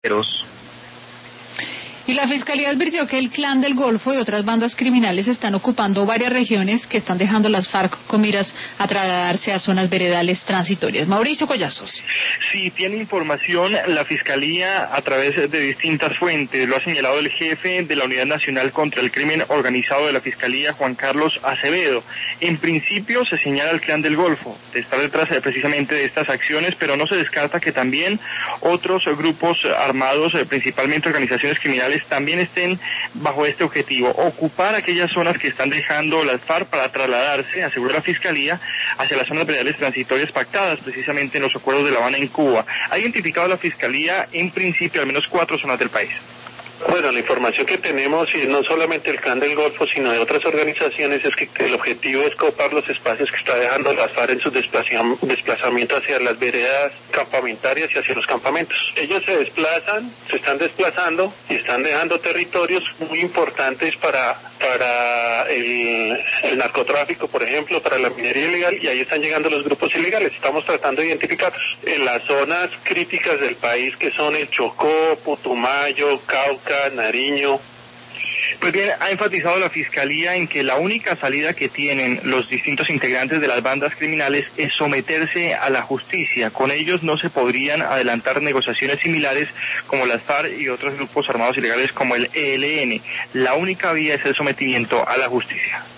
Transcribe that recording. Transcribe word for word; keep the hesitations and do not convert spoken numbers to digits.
Y la Fiscalía advirtió que el Clan del Golfo y otras bandas criminales están ocupando varias regiones que están dejando las FARC con miras a trasladarse a zonas veredales transitorias. Mauricio Collazos. Sí, tiene información la Fiscalía a través de distintas fuentes. Lo ha señalado el jefe de la Unidad Nacional contra el Crimen Organizado de la Fiscalía, Juan Carlos Acevedo. En principio se señala al Clan del Golfo de estar detrás precisamente de estas acciones, pero no se descarta que también otros grupos armados, principalmente organizaciones criminales, también estén bajo este objetivo, ocupar aquellas zonas que están dejando las FARC para trasladarse, asegura la Fiscalía, hacia las zonas veredales transitorias pactadas precisamente en los acuerdos de La Habana en Cuba. Ha identificado la Fiscalía en principio al menos cuatro zonas del país. Bueno, la información que tenemos, y no solamente el Clan del Golfo, sino de otras organizaciones, es que el objetivo es copar los espacios que está dejando las FARC en su desplazamiento hacia las veredas campamentarias y hacia los campamentos. Ellos se desplazan, se están desplazando y están dejando territorios muy importantes para para el, el narcotráfico, por ejemplo, para la minería ilegal, y ahí están llegando los grupos ilegales. Estamos tratando de identificarlos. En las zonas críticas del país, que son el Chocó, Putumayo, Cauca, Nariño. Pues bien, ha enfatizado la Fiscalía en que la única salida que tienen los distintos integrantes de las bandas criminales es someterse a la justicia. Con ellos no se podrían adelantar negociaciones similares como las FARC y otros grupos armados ilegales como el E L N. La única vía es el sometimiento a la justicia.